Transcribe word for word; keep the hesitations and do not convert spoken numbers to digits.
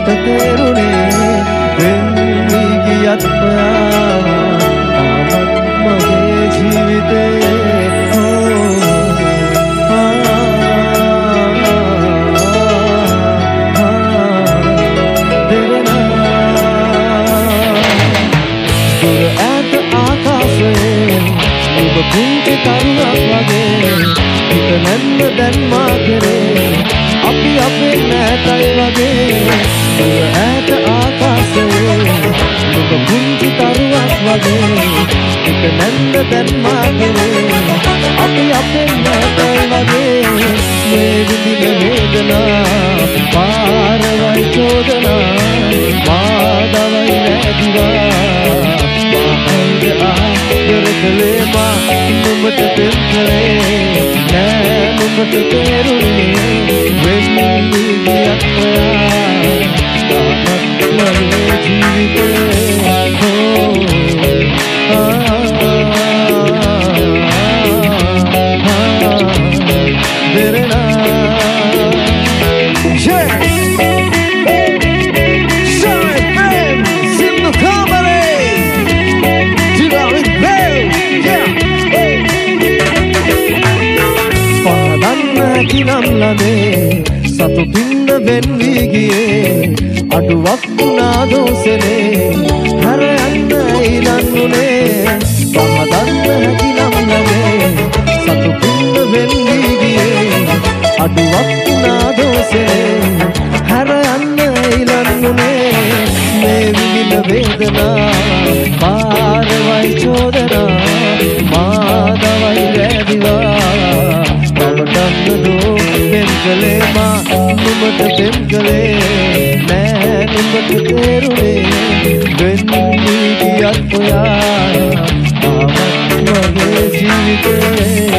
නුඹට තේරුනේ වෙන්නේ ගියත් ආවත් මගේ ජීවිතේ කුංචි තරුවක් වගේ හිත නැන්න දැන් මා කෙරේ අපි අපේ නැතයි වගේ දුර ඈත ආකාශයේ ඔබ කුංචි තරුවක් වගේ හිත නැන්න දැන් මා කෙරේ අපි අපේ නැතයි වගේ මේ විඳින වේදනා පාරවයි චෝදනා බාධාවයි නැතිවා කලේ මා නුඹට පෙම් කලේ නෑ නුඹට තේරුනේ වෙන්නේ ගියත් ආවත් මගේ ජීවිතේ සතුටින්ද වෙන්වී ගියේ අඩුවක් වුණා දෝසනේ හර යන්න ඊළඟුනේ පහදන්න හැකි නම් නැමේ සතුටින්ද වෙන්වී ගියේ අඩුවක් වුණා දෝසනේ හර යන්න ඊළඟුනේ මේ විඳින වේදනා පාරවයි චෝදනා මාදවයි ලැබිවා පවටන්නදෝ පෙම්කලේ මා නුඹට පෙම්කලේ නෑ නුඹට තේරුනේ වෙන්නේ ගියත් ඔයා ආවත් මගේ ජීවිතේ